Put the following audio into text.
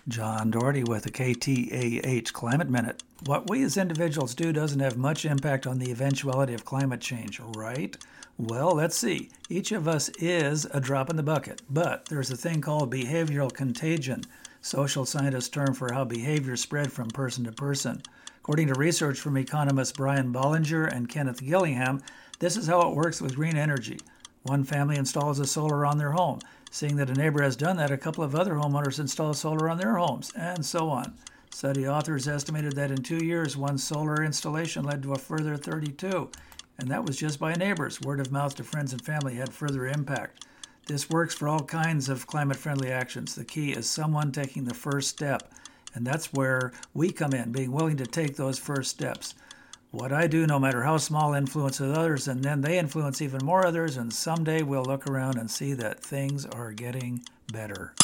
John Doherty with the KTAH Climate Minute. What we as individuals do doesn't have much impact on the eventuality of climate change, right? Well, let's see. Each of us is a drop in the bucket, but there's a thing called behavioral contagion, social scientist term for how behavior spread from person to person. According to research from economists Brian Bollinger and Kenneth Gillingham, this is how it works with green energy. One family installs a solar on their home. Seeing that a neighbor has done that, a couple of other homeowners install solar on their homes, and so on. Study authors estimated that in 2 years, one solar installation led to a further 32, and that was just by neighbors. Word of mouth to friends and family had further impact. This works for all kinds of climate-friendly actions. The key is someone taking the first step, and that's where we come in, being willing to take those first steps. What I do, no matter how small, influences others, and then they influence even more others, and someday we'll look around and see that things are getting better.